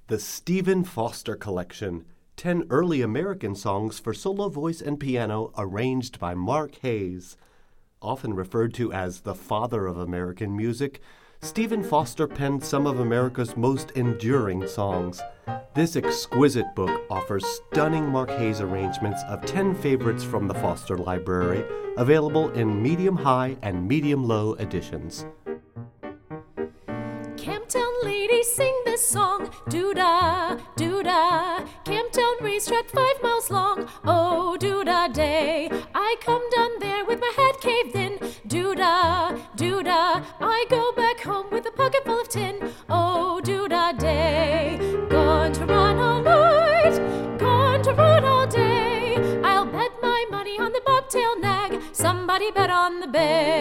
The Stephen Foster Collection, 10 early American songs for solo voice and piano arranged by Mark Hayes. Often referred to as the father of American music, Stephen Foster penned some of America's most enduring songs. This exquisite book offers stunning Mark Hayes arrangements of 10 favorites from the Foster Library, available in medium-high and medium-low editions. Camptown ladies sing this song, doo-dah, doo-dah. Camptown racetrack 5 miles long, oh, doo-dah day. I come down there with my head caved in, doo-dah, doo-dah. I go back home with a pocket full of tin, oh, doo-dah day. Gone to run all night, gone to run all day. I'll bet my money on the bobtail nag, somebody bet on the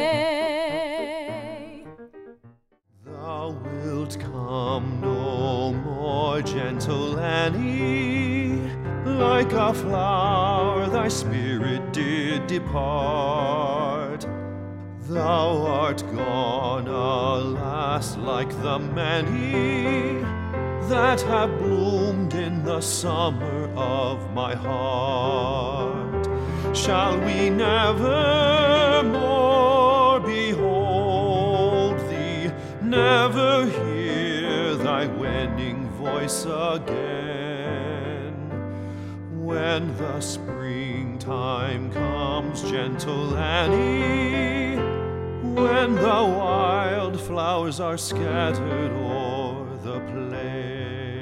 bay. Thou wilt come no more, gentle Annie, like a flower thy spirit did depart. Thou art gone, alas, like the many that have bloomed in the summer of my heart. Shall we never more behold thee, never hear thy winning voice again? When the springtime comes, gentle Annie, when the wild flowers are scattered o'er the plain.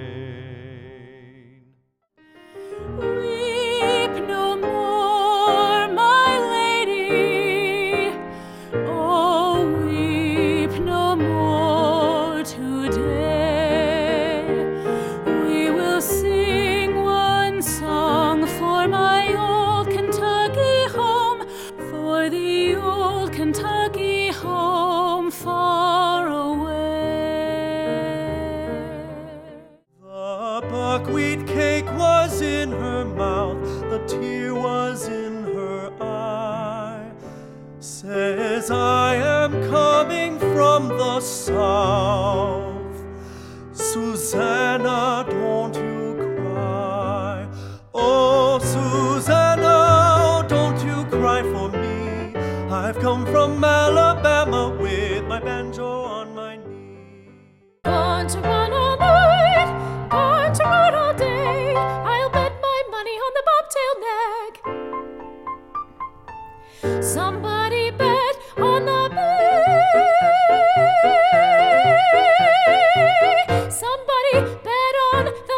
Weep no more, my lady, oh, weep no more today. We will sing one song for my old Kentucky home, for the old Kentucky home far away. The buckwheat cake was in her mouth, the tear was in her eye. Says, I am coming from the south. Susanna, don't you cry. Oh, Susanna, don't you cry for me. I've come from Alabama with my banjo on my knee. Gone to run all night, gone to run all day. I'll bet my money on the bobtail nag. Somebody bet on the bay. Somebody bet on the